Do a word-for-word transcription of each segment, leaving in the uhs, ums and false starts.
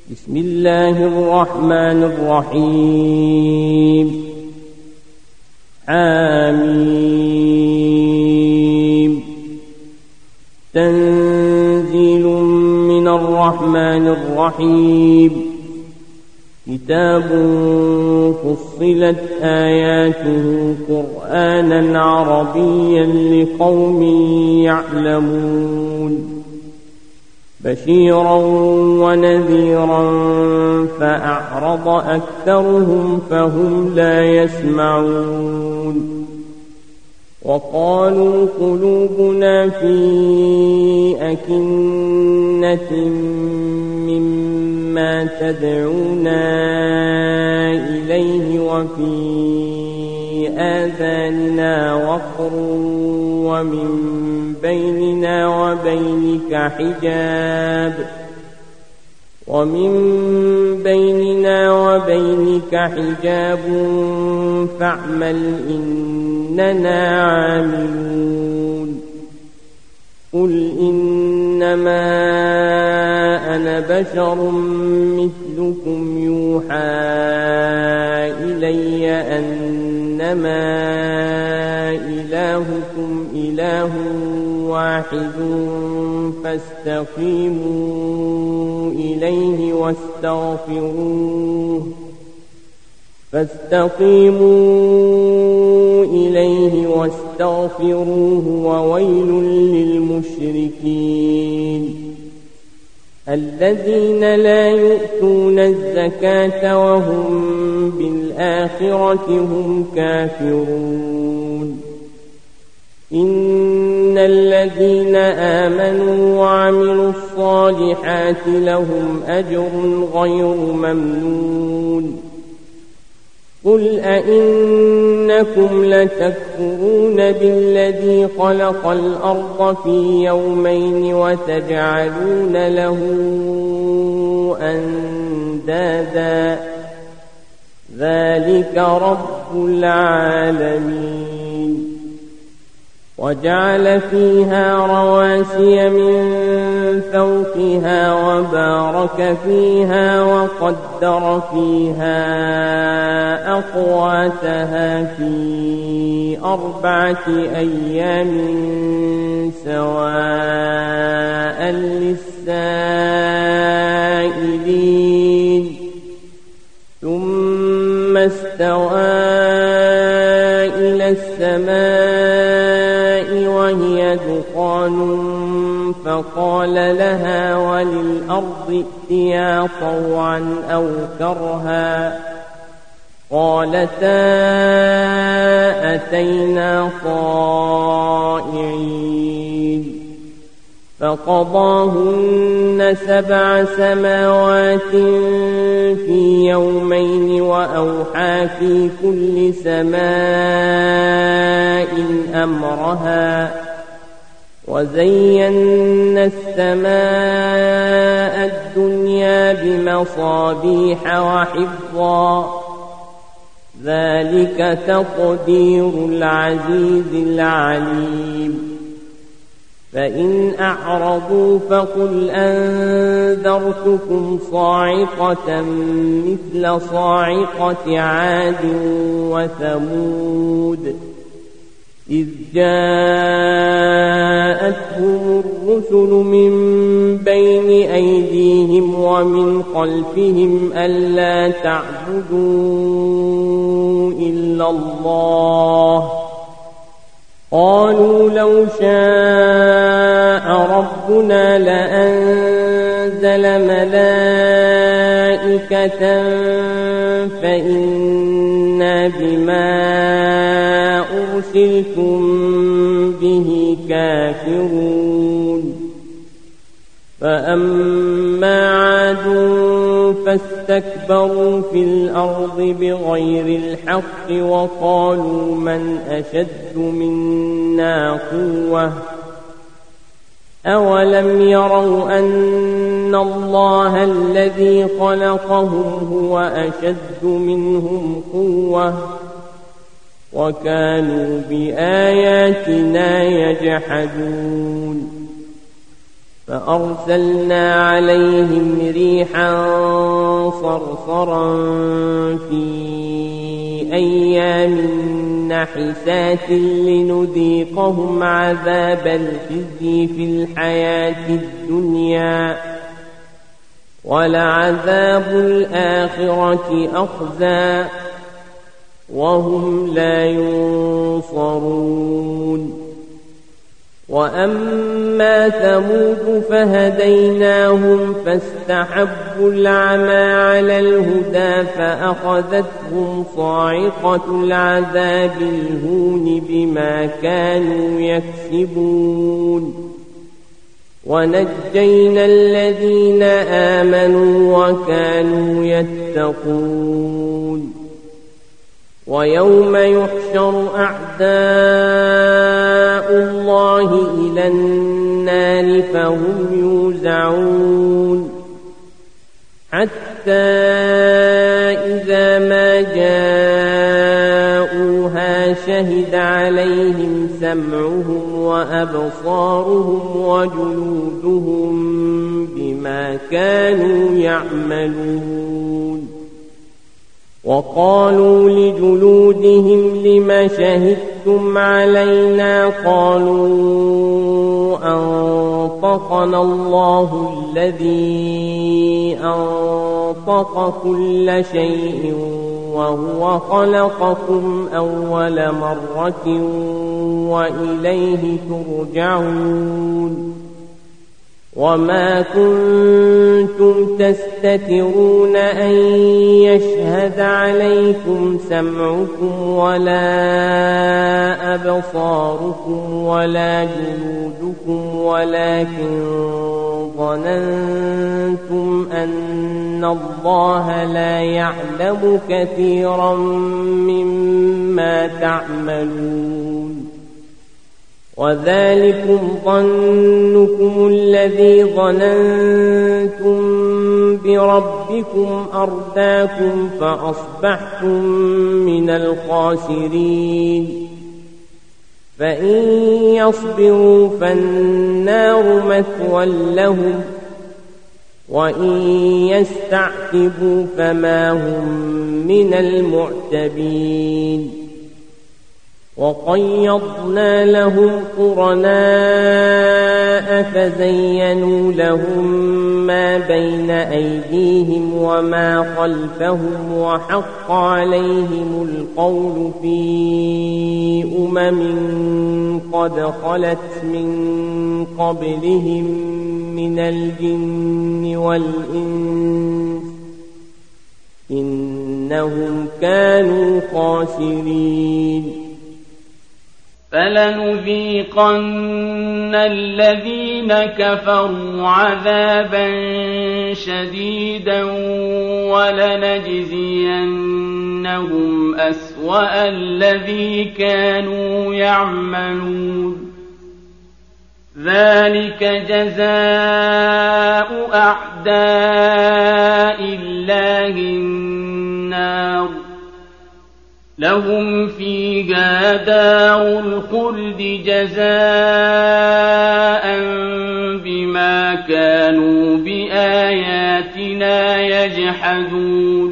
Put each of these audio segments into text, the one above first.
بسم الله الرحمن الرحيم. حميم. تنزيل من الرحمن الرحيم. كتاب فصلت آياته قرآنا عربيا لقوم يعلمون بشيرا ونذيرا فأعرض أكثرهم فهم لا يسمعون. وقالوا قلوبنا في أكنة مما تدعونا إليه وفي آذاننا وقر ومن بيننا وبينك حجاب ومن بيننا وبينك حجاب فاعمل إننا عاملون. قل إنما أنا بشر مثلكم يوحى إلي أنما إلهكم إله واحد فاستقيموا إليه واستغفروه فاستقيموا إليه واستغفروه وويل للمشركين الذين لا يؤتون الزكاة وهم بالآخرة هم كافرون. إن الذين آمنوا وعملوا الصالحات لهم أجر غير ممنون. قل أئنكم لتكفرون بالذي خلق الأرض في يومين وتجعلون له أندادا ذلك رب العالمين. وجعل فيها رواسي من فوقها وبارك فيها وقدر فيها أقواتها في أربعة أيام سواء للسائلين. ثم استوى إلى السماء وهي دخان فقال لها وللأرض ائتيا طوعا أو كرها قالتا أتينا طائعين. فقضاهن سبع سماوات في يومين وأوحى في كل سماء أمرها وزينا السماء الدنيا بمصابيح وحفظا ذلك تقدير العزيز العليم. فإن أعرضوا فقل أنذرتكم صاعقة مثل صاعقة عاد وثمود إذ جاءتهم الرسل من بين أيديهم ومن خلفهم ألا تعبدوا إلا الله قالوا لو شاء ربنا لأنزل ملائكة فإنا بما أرسلتم به كافرون. فأما عاد فاستكبروا في الأرض بغير الحق وقالوا من أشد منا قوة أولم يروا أن الله الذي خلقهم هو أشد منهم قوة وكانوا بآياتنا يجحدون. فأرسلنا عليهم ريحا ناحسات لنذيقهم عذاب الخزي في الحياة الدنيا ولعذاب الآخرة أخزى وهم لا ينصرون. وأما ثمود فهديناهم فاستحبوا العمى على الهدى فأخذتهم صاعقة العذاب الهون بما كانوا يكسبون. ونجينا الذين آمنوا وكانوا يتقون. ويوم يحشر أعداء الله إلى النار فهم يوزعون حتى إذا ما جاءوها شهد عليهم سمعهم وأبصارهم وجلودهم بما كانوا يعملون. وقالوا لجلودهم لم شهدتم علينا قالوا أنطقنا الله الذي أنطق كل شيء وهو خلقكم أول مرة وإليه ترجعون. وما كنتم تستترون أن يشهد عليكم سمعكم ولا أبصاركم ولا جلودكم ولكن ظننتم أن الله لا يعلم كثيرا مما تعملون. وذلكم ظنكم الذي ظننتم بربكم أرداكم فأصبحتم من الخاسرين. فإن يصبروا فالنار مثوى لهم وإن يستعتبوا فما هم من المعتبين. وقيضنا لهم قرناء فزينوا لهم ما بين أيديهم وما خلفهم وحق عليهم القول في أمم قد خلت من قبلهم من الجن والإنس إنهم كانوا خاسرين. فلنذيقن الذين كفروا عذابا شديدا ولنجزينهم أسوأ الذي كانوا يعملون. ذلك جزاء أعداء الله النار لهم فيها دار الخلد جزاء بما كانوا بآياتنا يجحدون.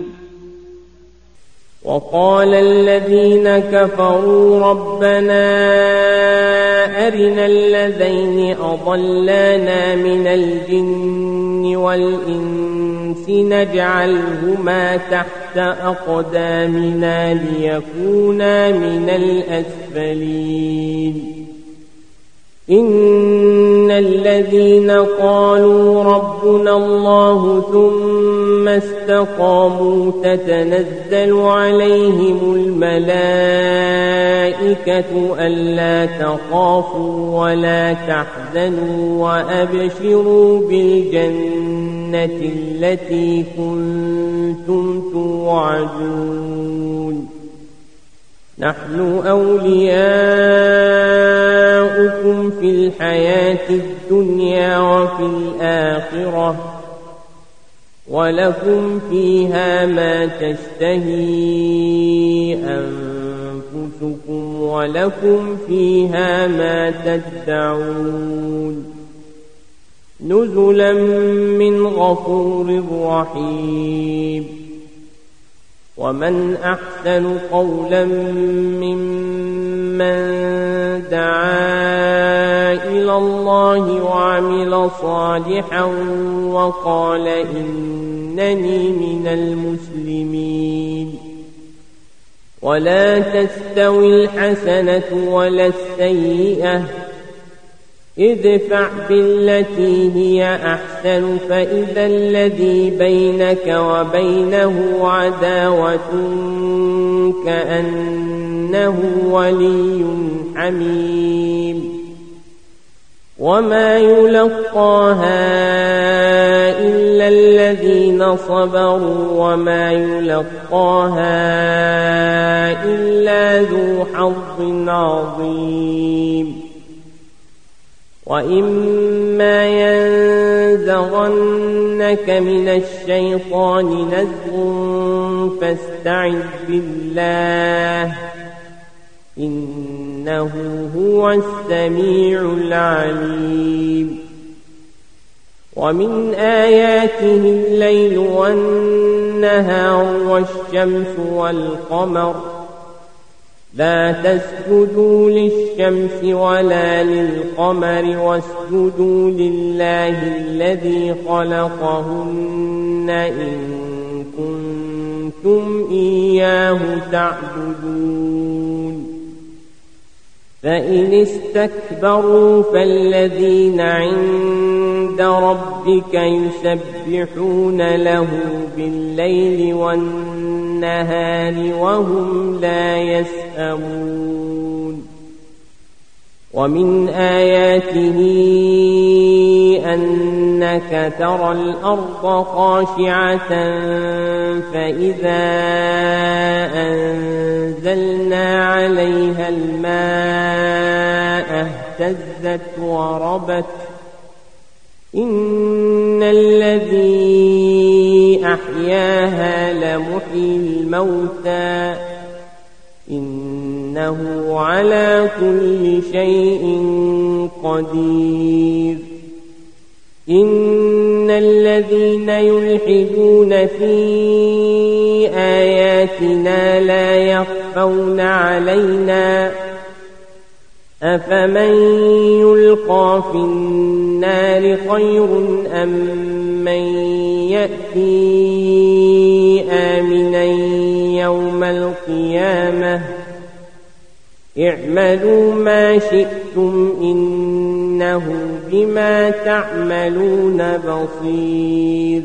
وقال الذين كفروا ربنا أرنا الذين أضلانا من الجن والإنس نجعلهما تحت أقدامنا ليكونا من الأسفلين. إن الذين قالوا ربنا الله ثم استقاموا تتنزل عليهم الملائكة ألا تخافوا ولا تحزنوا وأبشروا بالجنة التي كنتم توعدون. نحن أولياؤكم في الحياة الدنيا وفي الآخرة ولكم فيها ما تشتهي أنفسكم ولكم فيها ما تدعون. نزلا من غفور رحيم. ومن أحسن قولا ممن دعا إلى الله وعمل صالحا وقال إنني من المسلمين ولا تستوي الحسنة ولا السيئة ادفع بالتي هي أحسن فإذا الذي بينك وبينه عداوة كأنه ولي حميم وما يلقاها إلا الذين صبروا وما يلقاها إلا ذو حظ عظيم وإما ينزغنك من الشيطان نزغ فاستعذ بالله إنه هو السميع العليم ومن آياته الليل والنهار والشمس والقمر لا تسجدوا للشمس ولا للقمر واسجدوا لله الذي خلقهن إن كنتم إياه تعبدون فإن استكبروا فالذين عند ربك يسبحون له بالليل والنهار وهم لا يسأمون ومن آياته أنك ترى الأرض خاشعة فإذا أنزلنا عليها الماء اهتزت وربت إن الذي أحياها لمحيي الموتى إنه على كل شيء قدير إن الذين يلحدون في آياتنا لا يخفون علينا أفمن يلقى في النار خير أم من يأتي آمنا يوم القيامة اعملوا ما شئتم إنه بما تعملون بصير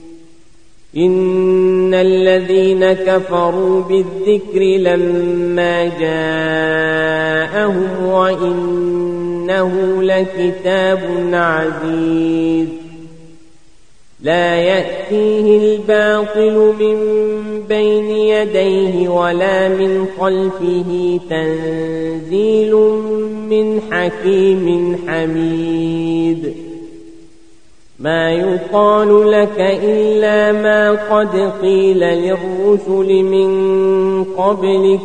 إن الذين كفروا بالذكر لما جاءهم وإنه لكتاب عزيز لا يأتيه الباطل من بين يديه ولا من خلفه تنزيل من حكيم حميد ما يقال لك إلا ما قد قيل للرسل من قبلك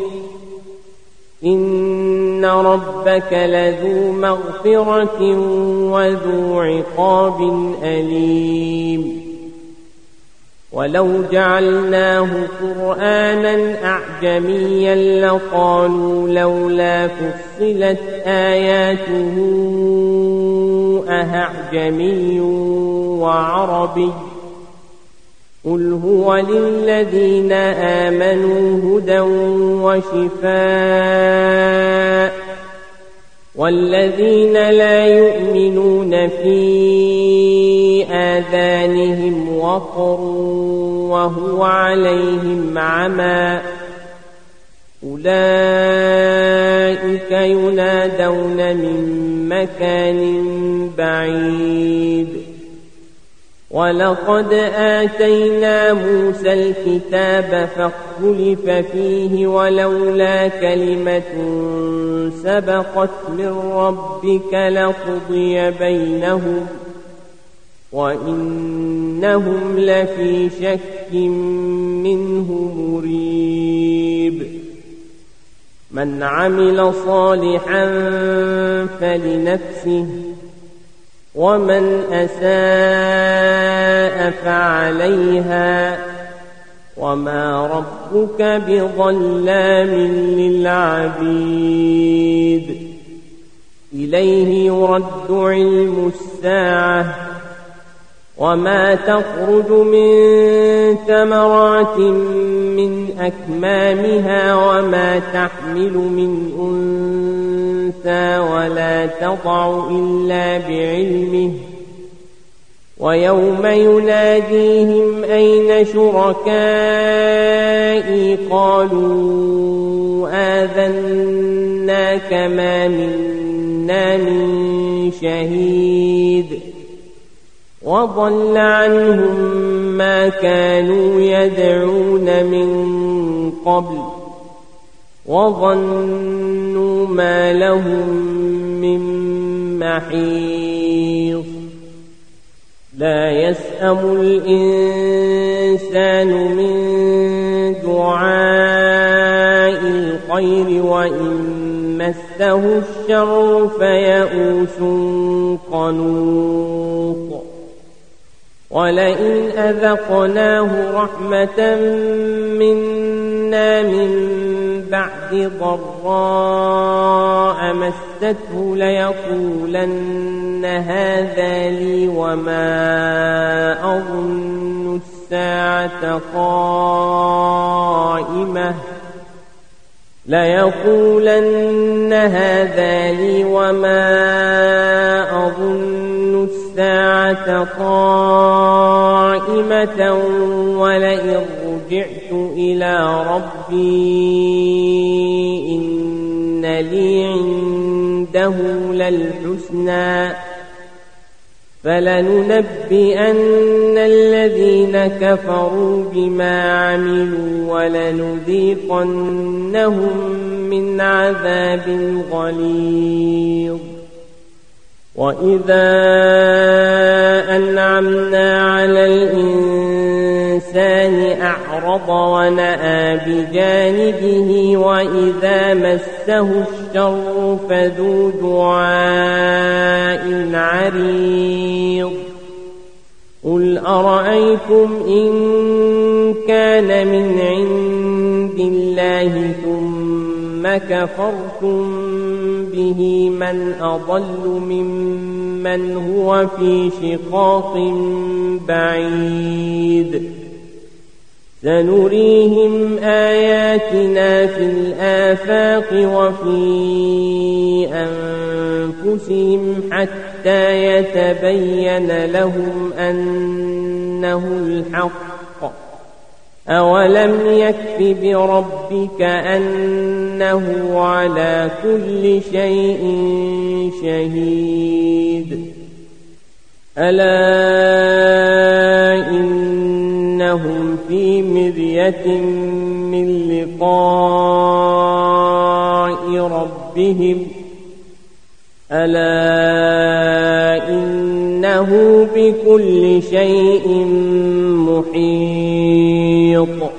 إن ربك لذو مغفرة وذو عقاب أليم ولو جعلناه قرآنا أعجميا لقالوا لولا فصلت آياته أأعجمي وعربي قل هو للذين آمنوا هدى وشفاء والذين لا يؤمنون في آذانهم وقر وهو عليهم عمى أولئك ينادون من مكان بعيد ولقد آتينا موسى الكتاب فاختلف فيه ولولا كلمة سبقت من ربك لقضي بينهم وإنهم لفي شك منه مريب من عمل صالحا فلنفسه ومن أساء فعليها وما ربك بظلام للعبيد إليه يرد علم الساعة وما تخرج من ثمرات من أكمامها وما تحمل من أنثى ولا تضع إلا بعلمه ويوم يناديهم أين شركائي قالوا آذناك ما منا من شهيد وضل عنهم ما كانوا يدعون من قبل وظنوا ما لهم من محيص لا يسأم الإنسان من دعاء الخير وإن مسه الشر فيئوس قنوط ولئن أذقناه رحمة منا من بعد ضراء مسته ليقولن هذا لي وما أظن الساعة قائمة ليقولن هذا لي وما أظن الساعة قائمة ولئن رجعت إلى ربي إن لي عنده للحسنى فلننبئن الذين كفروا بما عملوا ولنذيقنهم من عذاب غليظ وإذا أنعمنا على الإنسان أعرض ونأى بجانبه وإذا مسه الشر فذو دعاء عريض قل أرأيتم إن كان من عند الله ثم كفرتم به من أضل ممن هو في شقاق بعيد سنريهم آياتنا في الآفاق وفي أنفسهم حتى يتبين لهم أنه الحق أولم يكف بربك أنه على كل شيء شهيد ألا إنهم في مرية من لقاء ربهم ألا إنه بكل شيء محيط